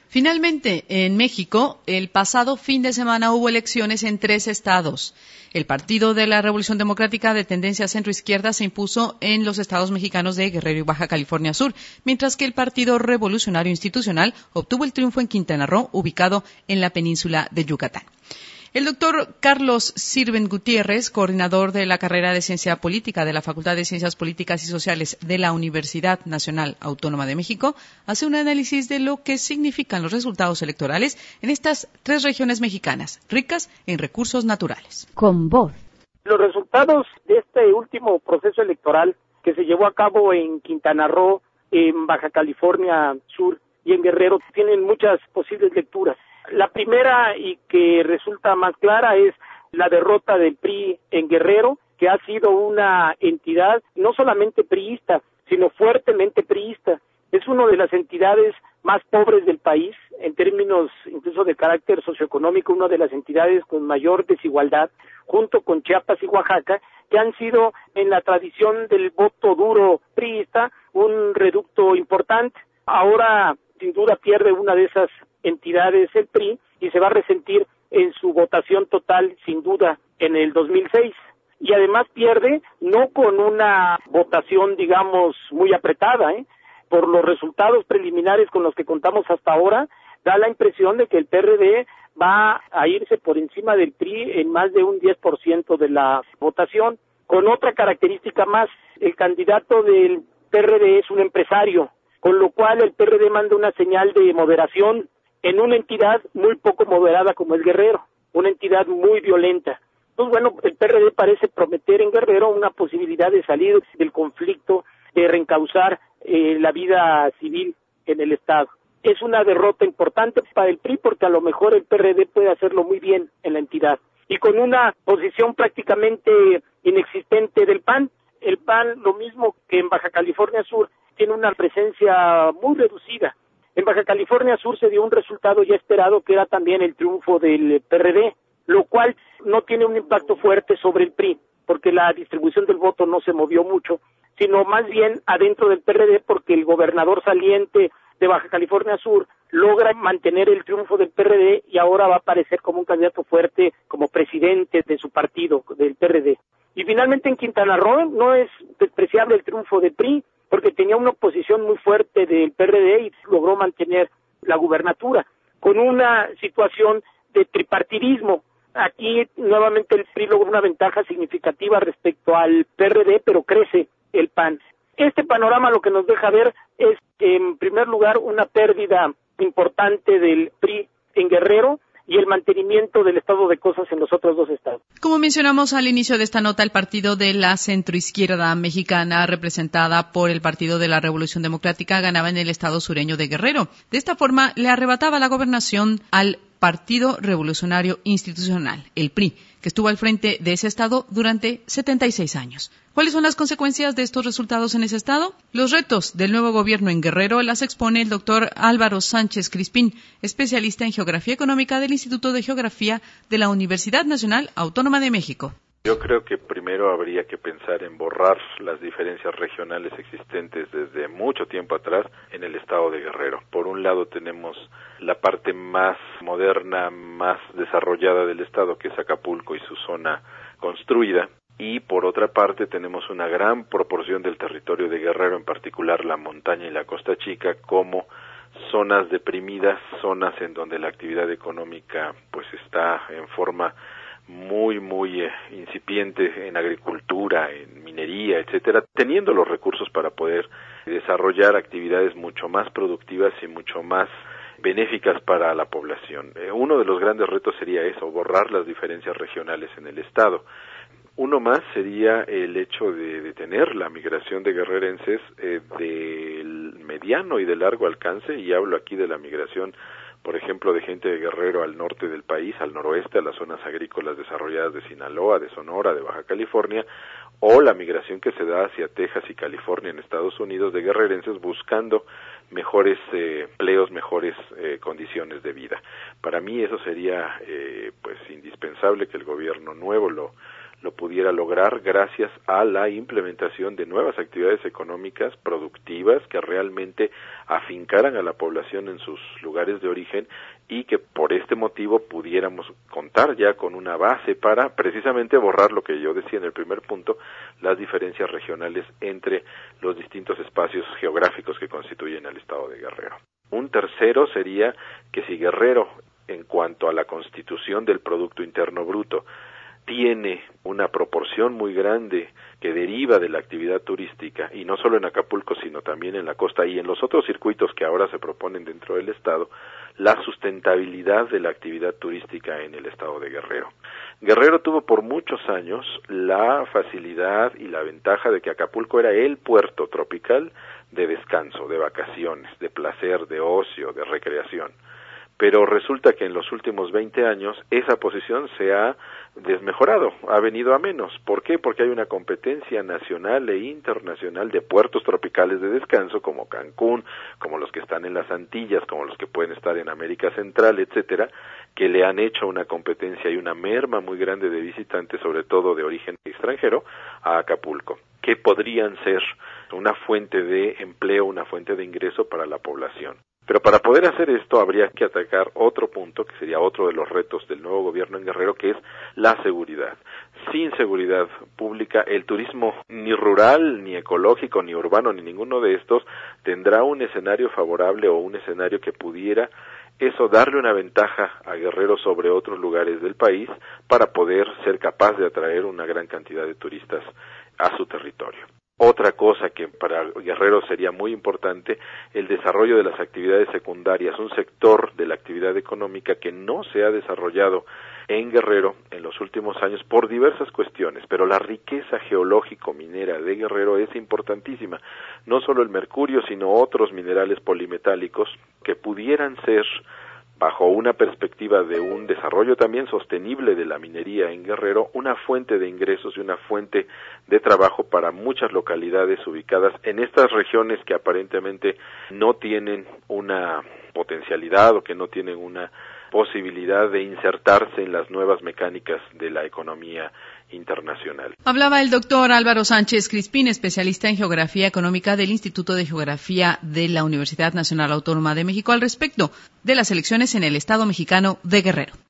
Finalmente, en México, el pasado fin de semana hubo elecciones en 3 estados. El Partido de la Revolución Democrática de tendencia centroizquierda se impuso en los estados mexicanos de Guerrero y Baja California Sur, mientras que el Partido Revolucionario Institucional obtuvo el triunfo en Quintana Roo, ubicado en la península de Yucatán. El doctor Carlos Sirven Gutiérrez, coordinador de la carrera de Ciencia Política de la Facultad de Ciencias Políticas y Sociales de la Universidad Nacional Autónoma de México, hace un análisis de lo que significan los resultados electorales en estas 3 regiones mexicanas, ricas en recursos naturales. Con voz. Los resultados de este último proceso electoral que se llevó a cabo en Quintana Roo, en Baja California Sur y en Guerrero tienen muchas posibles lecturas. La primera, y que resulta más clara, es la derrota del PRI en Guerrero, que ha sido una entidad no solamente priista, sino fuertemente priista. Es una de las entidades más pobres del país, en términos incluso de carácter socioeconómico, una de las entidades con mayor desigualdad, junto con Chiapas y Oaxaca, que han sido en la tradición del voto duro priista un reducto importante. Ahora, sin duda, pierde una de esas entidades el PRI y se va a resentir en su votación total, sin duda, en el 2006. Y además pierde no con una votación, digamos, muy apretada, por los resultados preliminares con los que contamos hasta ahora, da la impresión de que el PRD va a irse por encima del PRI en más de un 10% de la votación. Con otra característica más, el candidato del PRD es un empresario, con lo cual el PRD manda una señal de moderación en una entidad muy poco moderada como es Guerrero, una entidad muy violenta. Entonces, bueno, el PRD parece prometer en Guerrero una posibilidad de salir del conflicto, de reencauzar la vida civil en el Estado. Es una derrota importante para el PRI porque a lo mejor el PRD puede hacerlo muy bien en la entidad. Y con una posición prácticamente inexistente del PAN. El PAN, lo mismo que en Baja California Sur, tiene una presencia muy reducida. En Baja California Sur se dio un resultado ya esperado, que era también el triunfo del PRD, lo cual no tiene un impacto fuerte sobre el PRI, porque la distribución del voto no se movió mucho, sino más bien adentro del PRD, porque el gobernador saliente de Baja California Sur logra mantener el triunfo del PRD y ahora va a aparecer como un candidato fuerte, como presidente de su partido, del PRD. Y finalmente en Quintana Roo no es despreciable el triunfo del PRI, porque tenía una oposición muy fuerte del PRD y logró mantener la gubernatura, con una situación de tripartidismo. Aquí nuevamente el PRI logra una ventaja significativa respecto al PRD, pero crece el PAN. Este panorama lo que nos deja ver es, en primer lugar, una pérdida importante del PRI en Guerrero y el mantenimiento del estado de cosas en los otros 2 estados. Como mencionamos al inicio de esta nota, el partido de la centroizquierda mexicana, representada por el Partido de la Revolución Democrática, ganaba en el estado sureño de Guerrero. De esta forma, le arrebataba la gobernación al Partido Revolucionario Institucional, el PRI, que estuvo al frente de ese estado durante 76 años. ¿Cuáles son las consecuencias de estos resultados en ese estado? Los retos del nuevo gobierno en Guerrero las expone el doctor Álvaro Sánchez Crispín, especialista en Geografía Económica del Instituto de Geografía de la Universidad Nacional Autónoma de México. Yo creo que primero habría que pensar en borrar las diferencias regionales existentes desde mucho tiempo atrás en el estado de Guerrero. Por un lado tenemos la parte más moderna, más desarrollada del estado, que es Acapulco y su zona construida, y por otra parte tenemos una gran proporción del territorio de Guerrero, en particular la montaña y la Costa Chica, como zonas deprimidas, zonas en donde la actividad económica pues está en forma muy incipiente en agricultura, en minería, etcétera, teniendo los recursos para poder desarrollar actividades mucho más productivas y mucho más benéficas para la población. Uno de los grandes retos sería eso, borrar las diferencias regionales en el estado. Uno más sería el hecho de detener la migración de guerrerenses del mediano y de largo alcance, y hablo aquí de la migración, por ejemplo, de gente de Guerrero al norte del país, al noroeste, a las zonas agrícolas desarrolladas de Sinaloa, de Sonora, de Baja California, o la migración que se da hacia Texas y California en Estados Unidos de guerrerenses buscando mejores empleos, mejores condiciones de vida. Para mí eso sería pues indispensable que el gobierno nuevo lo lo pudiera lograr gracias a la implementación de nuevas actividades económicas productivas que realmente afincaran a la población en sus lugares de origen y que por este motivo pudiéramos contar ya con una base para precisamente borrar lo que yo decía en el primer punto, las diferencias regionales entre los distintos espacios geográficos que constituyen al estado de Guerrero. Un tercero sería que si Guerrero, en cuanto a la constitución del Producto Interno Bruto, tiene una proporción muy grande que deriva de la actividad turística, y no solo en Acapulco, sino también en la costa y en los otros circuitos que ahora se proponen dentro del estado, la sustentabilidad de la actividad turística en el estado de Guerrero. Guerrero tuvo por muchos años la facilidad y la ventaja de que Acapulco era el puerto tropical de descanso, de vacaciones, de placer, de ocio, de recreación. Pero resulta que en los últimos 20 años esa posición se ha desmejorado, ha venido a menos. ¿Por qué? Porque hay una competencia nacional e internacional de puertos tropicales de descanso como Cancún, como los que están en las Antillas, como los que pueden estar en América Central, etcétera, que le han hecho una competencia y una merma muy grande de visitantes, sobre todo de origen extranjero, a Acapulco, que podrían ser una fuente de empleo, una fuente de ingreso para la población. Pero para poder hacer esto habría que atacar otro punto, que sería otro de los retos del nuevo gobierno en Guerrero, que es la seguridad. Sin seguridad pública, el turismo ni rural, ni ecológico, ni urbano, ni ninguno de estos tendrá un escenario favorable o un escenario que pudiera eso darle una ventaja a Guerrero sobre otros lugares del país para poder ser capaz de atraer una gran cantidad de turistas a su territorio. Otra cosa que para Guerrero sería muy importante, el desarrollo de las actividades secundarias, un sector de la actividad económica que no se ha desarrollado en Guerrero en los últimos años por diversas cuestiones, pero la riqueza geológico-minera de Guerrero es importantísima, no solo el mercurio, sino otros minerales polimetálicos que pudieran ser, bajo una perspectiva de un desarrollo también sostenible de la minería en Guerrero, una fuente de ingresos y una fuente de trabajo para muchas localidades ubicadas en estas regiones que aparentemente no tienen una potencialidad o que no tienen una posibilidad de insertarse en las nuevas mecánicas de la economía internacional. Hablaba el doctor Álvaro Sánchez Crispín, especialista en Geografía Económica del Instituto de Geografía de la Universidad Nacional Autónoma de México, al respecto de las elecciones en el Estado mexicano de Guerrero.